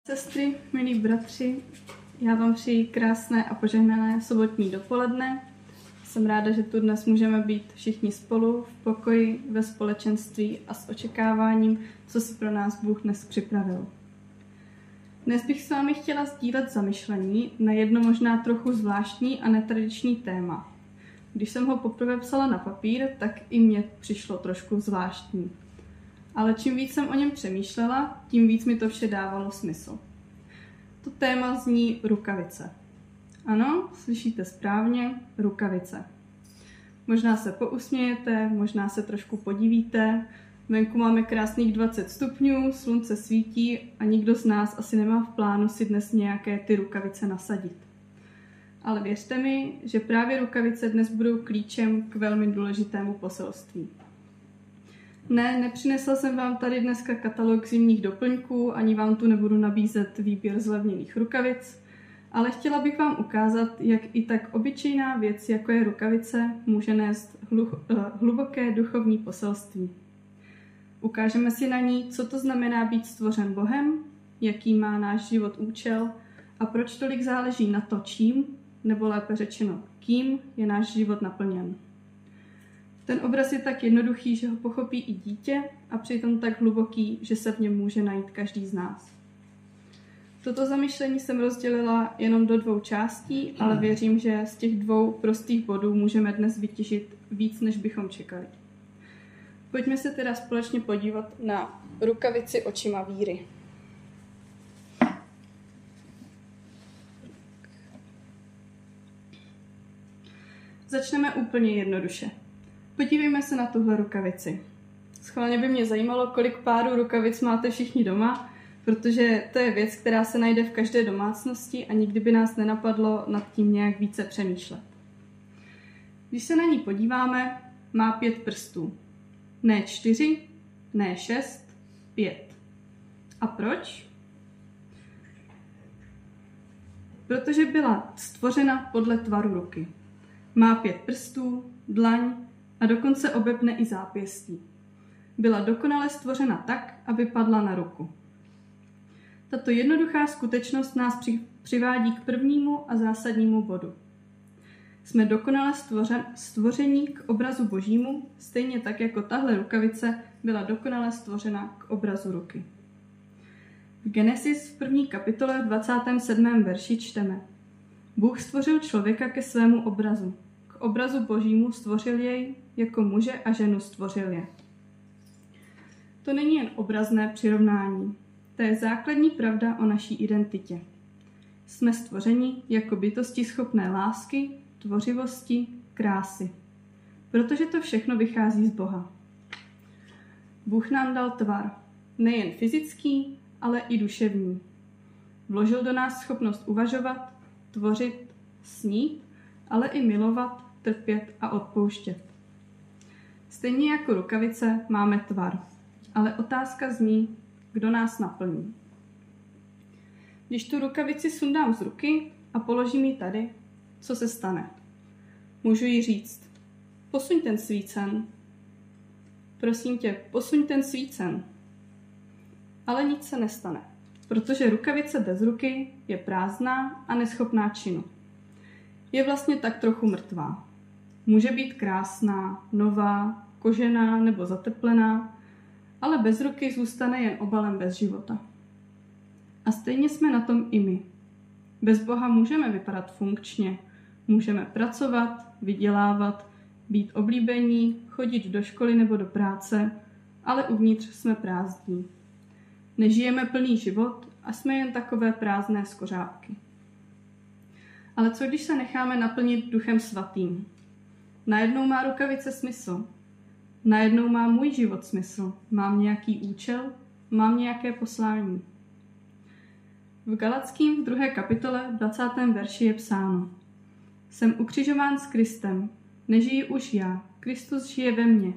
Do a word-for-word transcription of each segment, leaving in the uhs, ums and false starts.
Sestry, milí bratři, já vám přeji krásné a požehnané sobotní dopoledne. Jsem ráda, že tu dnes můžeme být všichni spolu v pokoji, ve společenství a s očekáváním, co si pro nás Bůh dnes připravil. Dnes bych s vámi chtěla sdílet zamyšlení na jedno možná trochu zvláštní a netradiční téma. Když jsem ho poprvé psala na papír, tak i mně přišlo trošku zvláštní. Ale čím víc jsem o něm přemýšlela, tím víc mi to vše dávalo smysl. To téma zní rukavice. Ano, slyšíte správně, rukavice. Možná se pousmějete, možná se trošku podivíte. Venku máme krásných dvacet stupňů, slunce svítí a nikdo z nás asi nemá v plánu si dnes nějaké ty rukavice nasadit. Ale věřte mi, že právě rukavice dnes budou klíčem k velmi důležitému poselství. Ne, nepřinesla jsem vám tady dneska katalog zimních doplňků, ani vám tu nebudu nabízet výběr zlevněných rukavic, ale chtěla bych vám ukázat, jak i tak obyčejná věc, jako je rukavice, může nést hluboké duchovní poselství. Ukážeme si na ní, co to znamená být stvořen Bohem, jaký má náš život účel a proč tolik záleží na to, čím, nebo lépe řečeno, kým je náš život naplněn. Ten obraz je tak jednoduchý, že ho pochopí i dítě a přitom tak hluboký, že se v něm může najít každý z nás. Toto zamyšlení jsem rozdělila jenom do dvou částí, ale věřím, že z těch dvou prostých bodů můžeme dnes vytěžit víc, než bychom čekali. Pojďme se teda společně podívat na rukavici očima víry. Začneme úplně jednoduše. Podívejme se na tuhle rukavici. Schválně by mě zajímalo, kolik párů rukavic máte všichni doma, protože to je věc, která se najde v každé domácnosti a nikdy by nás nenapadlo nad tím nějak více přemýšlet. Když se na ní podíváme, má pět prstů. Ne čtyři, ne šest, pět. A proč? Protože byla stvořena podle tvaru ruky. Má pět prstů, dlaň a dokonce obepne i zápěstí. Byla dokonale stvořena tak, aby padla na ruku. Tato jednoduchá skutečnost nás přivádí k prvnímu a zásadnímu bodu. Jsme dokonale stvořen, stvoření k obrazu Božímu, stejně tak jako tahle rukavice byla dokonale stvořena k obrazu ruky. V Genesis v první kapitole v dvacátém sedmém verši čteme: Bůh stvořil člověka ke svému obrazu. K obrazu Božímu stvořil jej, jako muže a ženu stvořil je. To není jen obrazné přirovnání. To je základní pravda o naší identitě. Jsme stvořeni jako bytosti schopné lásky, tvořivosti, krásy. Protože to všechno vychází z Boha. Bůh nám dal tvar. Nejen fyzický, ale i duševní. Vložil do nás schopnost uvažovat, tvořit, snít, ale i milovat, trpět a odpouštět. Stejně jako rukavice máme tvar, ale otázka zní, kdo nás naplní. Když tu rukavici sundám z ruky a položím ji tady, co se stane? Můžu jí říct, posuň ten svícen. Prosím tě, posuň ten svícen. Ale nic se nestane, protože rukavice bez ruky je prázdná a neschopná činu. Je vlastně tak trochu mrtvá. Může být krásná, nová, kožená nebo zateplená, ale bez ruky zůstane jen obalem bez života. A stejně jsme na tom i my. Bez Boha můžeme vypadat funkčně, můžeme pracovat, vydělávat, být oblíbení, chodit do školy nebo do práce, ale uvnitř jsme prázdní. Nežijeme plný život a jsme jen takové prázdné skořápky. Ale co když se necháme naplnit Duchem Svatým? Najednou má rukavice smysl. Najednou má můj život smysl. Mám nějaký účel, mám nějaké poslání. V Galackým v druhé kapitole v dvacátém verši je psáno: Jsem ukřižován s Kristem, nežiji už já, Kristus žije ve mně.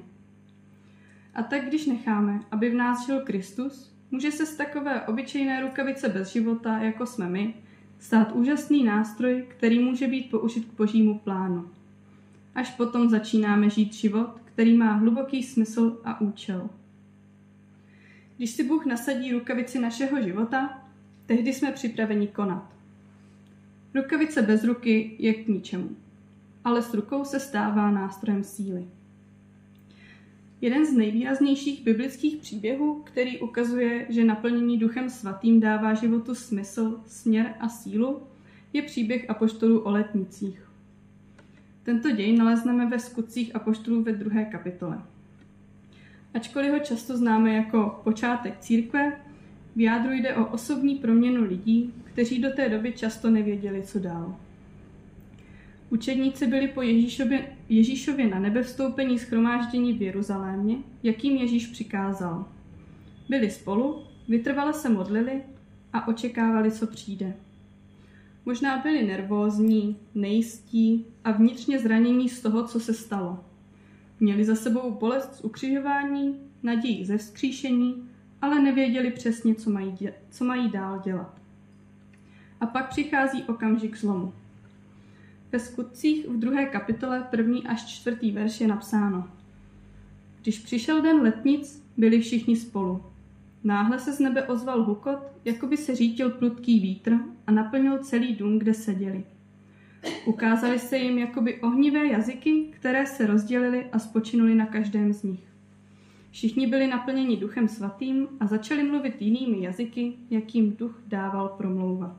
A tak když necháme, aby v nás žil Kristus, může se z takové obyčejné rukavice bez života, jako jsme my, stát úžasný nástroj, který může být použit k Božímu plánu. Až potom začínáme žít život, který má hluboký smysl a účel. Když si Bůh nasadí rukavici našeho života, Tehdy jsme připraveni konat. Rukavice bez ruky je k ničemu, ale s rukou se stává nástrojem síly. Jeden z nejvýraznějších biblických příběhů, který ukazuje, že naplnění Duchem Svatým dává životu smysl, směr a sílu, je příběh apoštolů o letnicích. Tento děj nalezneme ve Skutcích apoštolů ve druhé kapitole. Ačkoliv ho často známe jako počátek církve, v jádru jde o osobní proměnu lidí, kteří do té doby často nevěděli, co dál. Učedníci byli po Ježíšově, Ježíšově na nebe vstoupení shromáždění v Jeruzalémě, jakým Ježíš přikázal. Byli spolu, vytrvale se modlili a očekávali, co přijde. Možná byli nervózní, nejistí a vnitřně zranění z toho, co se stalo. Měli za sebou bolest z ukřižování, naději ze vzkříšení, ale nevěděli přesně, co mají, dě- co mají dál dělat. A pak přichází okamžik zlomu. Ve Skutcích v druhé kapitole první až čtvrtý verš je napsáno: Když přišel den letnic, byli všichni spolu. Náhle se z nebe ozval hukot, jako by se řítil prudký vítr a naplnil celý dům, kde seděli. Ukázaly se jim jakoby ohnivé jazyky, které se rozdělily a spočinuly na každém z nich. Všichni byli naplněni Duchem Svatým a začali mluvit jinými jazyky, jakým duch dával promlouvat.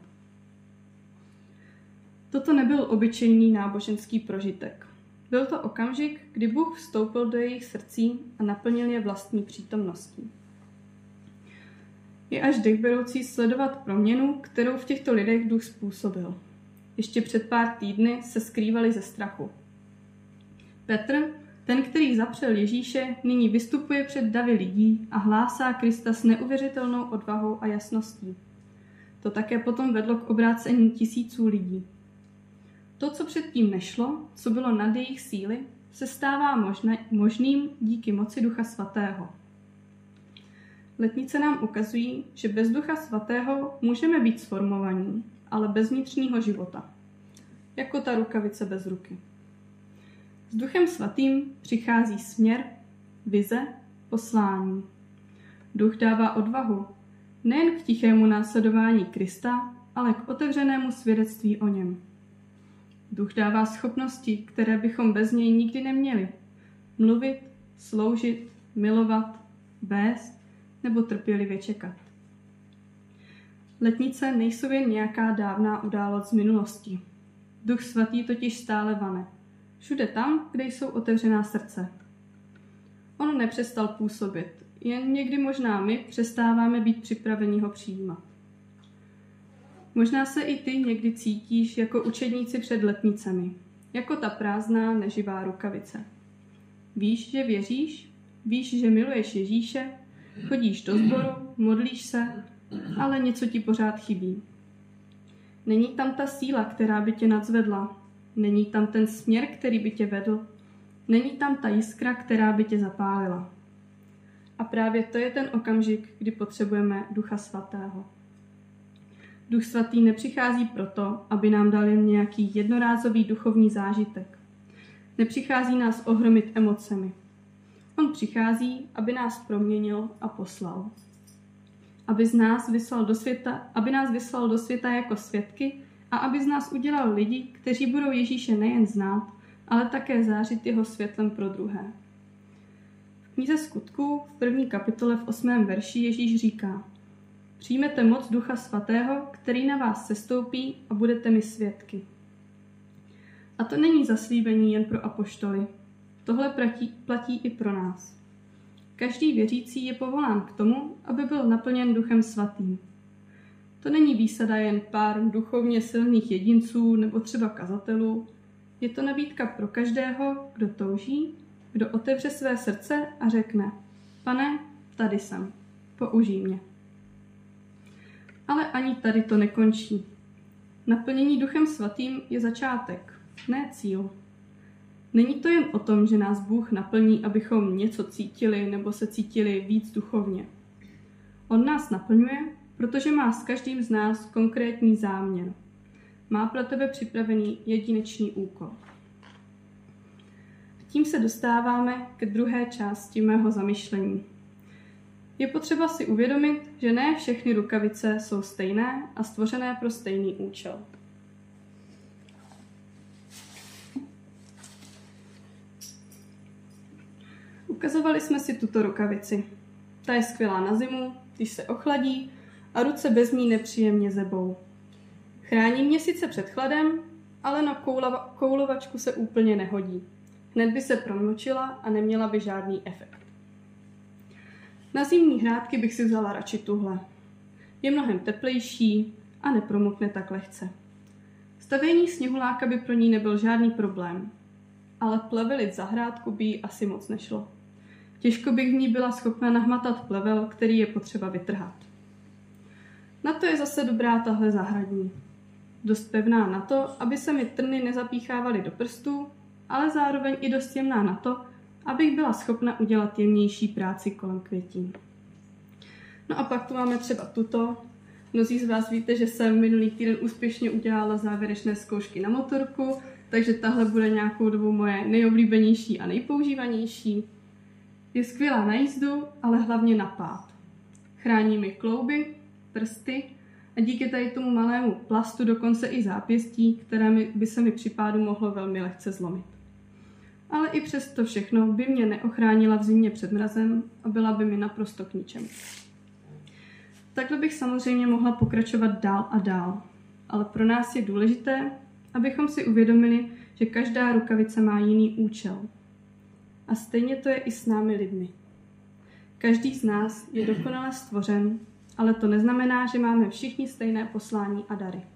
Toto nebyl obyčejný náboženský prožitek. Byl to okamžik, kdy Bůh vstoupil do jejich srdcí a naplnil je vlastní přítomností. Je až dechberoucí sledovat proměnu, kterou v těchto lidech duch způsobil. Ještě před pár týdny se skrývali ze strachu. Petr, ten, který zapřel Ježíše, nyní vystupuje před davy lidí a hlásá Krista s neuvěřitelnou odvahou a jasností. To také potom vedlo k obrácení tisíců lidí. To, co předtím nešlo, co bylo nad jejich síly, se stává možné, možným díky moci Ducha Svatého. Letnice nám ukazují, že bez Ducha Svatého můžeme být sformovaní, ale bez vnitřního života. Jako ta rukavice bez ruky. S Duchem Svatým přichází směr, vize, poslání. Duch dává odvahu, nejen k tichému následování Krista, ale k otevřenému svědectví o něm. Duch dává schopnosti, které bychom bez něj nikdy neměli. Mluvit, sloužit, milovat, vést nebo trpělivě čekat. Letnice nejsou jen nějaká dávná událost z minulosti. Duch Svatý totiž stále vane. Všude tam, kde jsou otevřená srdce. On nepřestal působit, jen někdy možná my přestáváme být připraveni ho přijímat. Možná se i ty někdy cítíš jako učedníci před letnicemi, jako ta prázdná, neživá rukavice. Víš, že věříš, víš, že miluješ Ježíše, chodíš do sboru, modlíš se, ale něco ti pořád chybí. Není tam ta síla, která by tě nadzvedla, není tam ten směr, který by tě vedl, není tam ta jiskra, která by tě zapálila. A právě to je ten okamžik, kdy potřebujeme Ducha Svatého. Duch Svatý nepřichází proto, aby nám dal jen nějaký jednorázový duchovní zážitek. Nepřichází nás ohromit emocemi. On přichází, aby nás proměnil a poslal. Aby, z nás vyslal do světa, aby nás vyslal do světa jako svědky a aby z nás udělal lidi, kteří budou Ježíše nejen znát, ale také zářit jeho světlem pro druhé. V knize Skutků v první kapitole v osmém verši Ježíš říká: Přijmete moc Ducha Svatého, který na vás sestoupí a budete mi svědky. A to není zaslíbení jen pro apoštoly. Tohle platí, platí i pro nás. Každý věřící je povolán k tomu, aby byl naplněn Duchem Svatým. To není výsada jen pár duchovně silných jedinců nebo třeba kazatelů. Je to nabídka pro každého, kdo touží, kdo otevře své srdce a řekne: Pane, tady jsem, použij mě. Ale ani tady to nekončí. Naplnění Duchem Svatým je začátek, ne cíl. Není to jen o tom, že nás Bůh naplní, abychom něco cítili nebo se cítili víc duchovně. On nás naplňuje, protože má s každým z nás konkrétní záměr. Má pro tebe připravený jedinečný úkol. Tím se dostáváme k druhé části mého zamyšlení. Je potřeba si uvědomit, že ne všechny rukavice jsou stejné a stvořené pro stejný účel. Ukazovali jsme si tuto rukavici. Ta je skvělá na zimu, když se ochladí a ruce bez ní nepříjemně zebou. Chrání mě sice před chladem, ale na koulava, koulovačku se úplně nehodí. Hned by se promlčila a neměla by žádný efekt. Na zimní hrádky bych si vzala radši tuhle. Je mnohem teplejší a nepromokne tak lehce. Stavění sněhuláka by pro ní nebyl žádný problém, ale plevelit zahrádku by jí asi moc nešlo. Těžko bych v ní byla schopna nahmatat plevel, který je potřeba vytrhat. Na to je zase dobrá tahle zahradní. Dost pevná na to, aby se mi trny nezapíchávaly do prstů, ale zároveň i dost jemná na to, abych byla schopna udělat jemnější práci kolem květin. No a pak tu máme třeba tuto. Mnozí z vás víte, že jsem minulý týden úspěšně udělala závěrečné zkoušky na motorku, takže tahle bude nějakou dobu moje nejoblíbenější a nejpoužívanější. Je skvělá na jízdu, ale hlavně na pád. Chrání mi klouby, prsty a díky tady tomu malému plastu dokonce i zápěstí, které by se mi při pádu mohlo velmi lehce zlomit. Ale i přes to všechno by mě neochránila v zimě před mrazem a byla by mi naprosto k ničemu. Takhle bych samozřejmě mohla pokračovat dál a dál, ale pro nás je důležité, abychom si uvědomili, že každá rukavice má jiný účel. A stejně to je i s námi lidmi. Každý z nás je dokonale stvořen, ale to neznamená, že máme všichni stejné poslání a dary.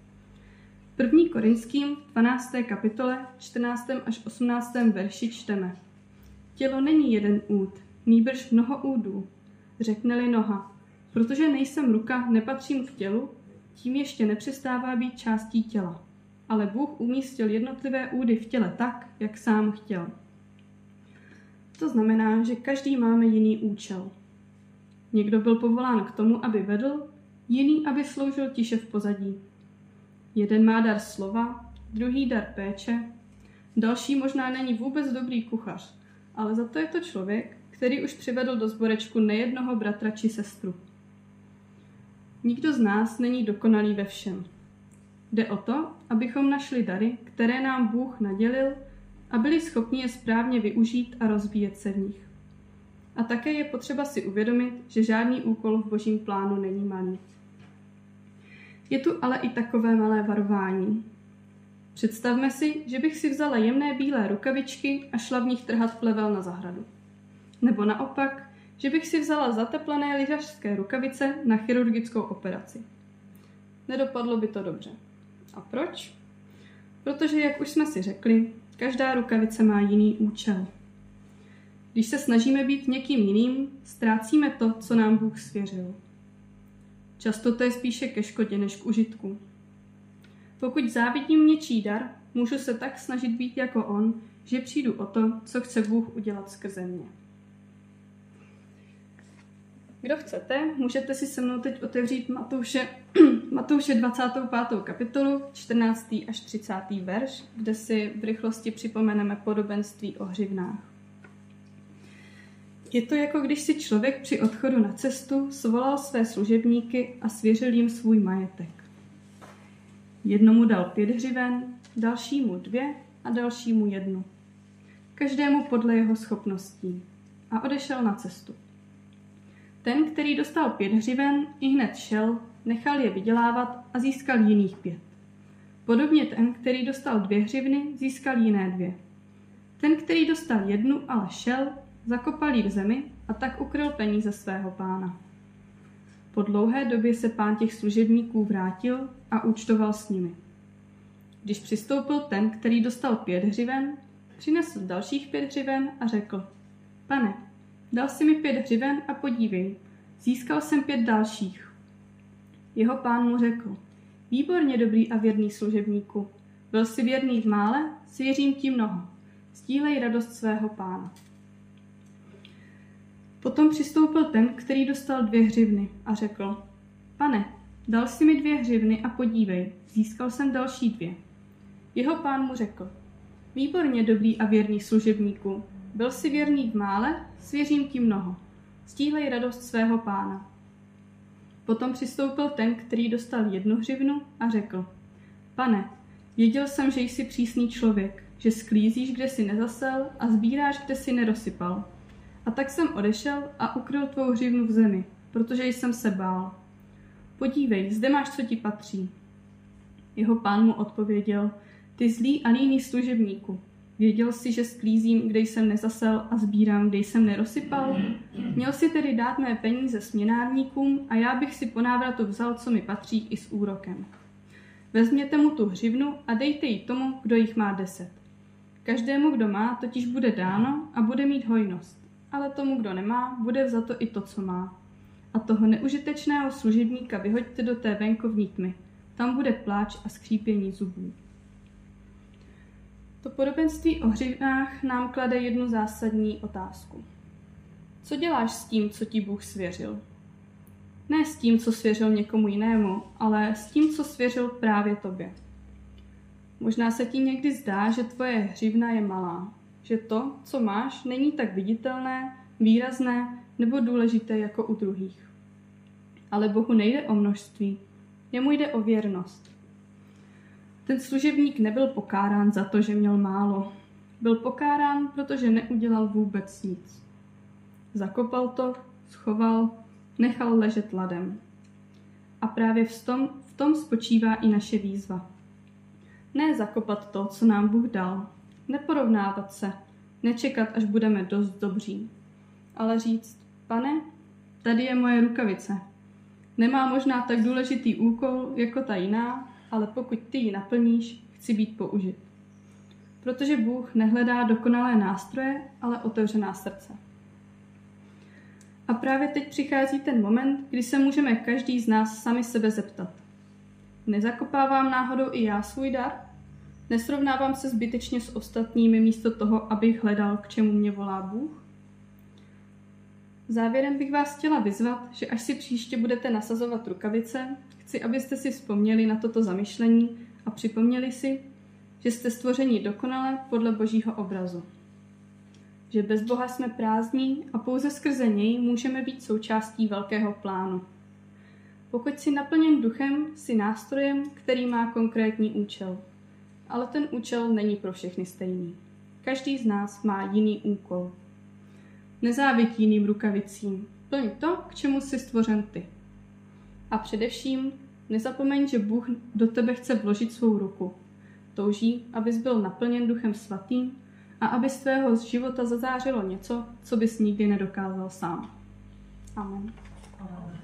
V první Korinským dvanácté kapitole čtrnáctém až osmnáctém verši čteme: Tělo není jeden úd, nýbrž mnoho údů, řekne-li noha, protože nejsem ruka, nepatřím k tělu, tím ještě nepřestává být částí těla. Ale Bůh umístil jednotlivé údy v těle tak, jak sám chtěl. To znamená, že každý máme jiný účel. Někdo byl povolán k tomu, aby vedl, jiný, aby sloužil tiše v pozadí. Jeden má dar slova, druhý dar péče, další možná není vůbec dobrý kuchař, ale za to je to člověk, který už přivedl do sborečku nejednoho bratra či sestru. Nikdo z nás není dokonalý ve všem. Jde o to, abychom našli dary, které nám Bůh nadělil a byli schopni je správně využít a rozvíjet se v nich. A také je potřeba si uvědomit, že žádný úkol v Božím plánu není malý. Je tu ale i takové malé varování. Představme si, že bych si vzala jemné bílé rukavičky a šla v nich trhat plevel na zahradu. Nebo naopak, že bych si vzala zateplené lyžařské rukavice na chirurgickou operaci. Nedopadlo by to dobře. A proč? Protože, jak už jsme si řekli, každá rukavice má jiný účel. Když se snažíme být někým jiným, ztrácíme to, co nám Bůh svěřil. Často to je spíše ke škodě než k užitku. Pokud závidím něčí dar, můžu se tak snažit být jako on, že přijdu o to, co chce Bůh udělat skrze mě. Kdo chcete, můžete si se mnou teď otevřít Matouše, Matouše dvacátou pátou kapitolu, čtrnáctý až třicátý verš, kde si v rychlosti připomeneme podobenství o hřivnách. Je to jako když si člověk při odchodu na cestu svolal své služebníky a svěřil jim svůj majetek. Jednomu dal pět hřiven, dalšímu dvě a dalšímu jednu. Každému podle jeho schopností. A odešel na cestu. Ten, který dostal pět hřiven, i hned šel, nechal je vydělávat a získal jiných pět. Podobně ten, který dostal dvě hřivny, získal jiné dvě. Ten, který dostal jednu, ale šel, zakopal ji v zemi a tak ukryl peníze svého pána. Po dlouhé době se pán těch služebníků vrátil a účtoval s nimi. Když přistoupil ten, který dostal pět hřiven, přinesl dalších pět hřiven a řekl: Pane, dal si mi pět hřiven a podívej, získal jsem pět dalších. Jeho pán mu řekl: Výborně, dobrý a věrný služebníku, byl jsi věrný v mále, svěřím ti mnoho. Sdílej radost svého pána. Potom přistoupil ten, který dostal dvě hřivny a řekl: Pane, dal si mi dvě hřivny a podívej, získal jsem další dvě. Jeho pán mu řekl: Výborně, dobrý a věrný služebníku, byl jsi věrný v mále, svěřím ti mnoho. sdílej radost svého pána. Potom přistoupil ten, který dostal jednu hřivnu a řekl, pane, věděl jsem, že jsi přísný člověk, že sklízíš, kde jsi nezasel a sbíráš, kde jsi nerozsypal. A tak jsem odešel a ukryl tvou hřivnu v zemi, protože jsem se bál. Podívej, zde máš, co ti patří. Jeho pán mu odpověděl, ty zlý a líný služebníku, věděl jsi, že sklízím, kde jsem nezasel a sbírám, kde jsem nerozsypal? Měl si tedy dát mé peníze směnárníkům a já bych si po návratu vzal, co mi patří, i s úrokem. Vezměte mu tu hřivnu a dejte ji tomu, kdo jich má deset. Každému, kdo má, totiž bude dáno a bude mít hojnost, ale tomu, kdo nemá, bude vzato i to, co má. A toho neužitečného služebníka vyhoďte do té venkovní tmy. Tam bude pláč a skřípění zubů. To podobenství o hřivnách nám klade jednu zásadní otázku. Co děláš s tím, co ti Bůh svěřil? Ne s tím, co svěřil někomu jinému, ale s tím, co svěřil právě tobě. Možná se ti někdy zdá, že tvoje hřivna je malá, že to, co máš, není tak viditelné, výrazné nebo důležité jako u druhých. Ale Bohu nejde o množství, jemu jde o věrnost. Ten služebník nebyl pokárán za to, že měl málo. Byl pokárán, protože neudělal vůbec nic. Zakopal to, schoval, nechal ležet ladem. A právě v tom, v tom spočívá i naše výzva. Ne zakopat to, co nám Bůh dal, neporovnávat se, nečekat, až budeme dost dobří, ale říct, pane, tady je moje rukavice. Nemá možná tak důležitý úkol jako ta jiná, ale pokud ty ji naplníš, chci být použit. Protože Bůh nehledá dokonalé nástroje, ale otevřená srdce. A právě teď přichází ten moment, kdy se můžeme každý z nás sami sebe zeptat. Nezakopávám náhodou i já svůj dar? Nesrovnávám se zbytečně s ostatními místo toho, abych hledal, k čemu mě volá Bůh? Závěrem bych vás chtěla vyzvat, že až si příště budete nasazovat rukavice, chci, abyste si vzpomněli na toto zamyšlení a připomněli si, že jste stvořeni dokonale podle Božího obrazu. Že bez Boha jsme prázdní a pouze skrze něj můžeme být součástí velkého plánu. Pokud jsi naplněn duchem, jsi nástrojem, který má konkrétní účel. Ale ten účel není pro všechny stejný. Každý z nás má jiný úkol. Nezáviď jiným rukavicím. Plň to, k čemu jsi stvořen ty. A především nezapomeň, že Bůh do tebe chce vložit svou ruku. Touží, abys byl naplněn Duchem Svatým a aby z tvého života zazářilo něco, co bys nikdy nedokázal sám. Amen. Amen.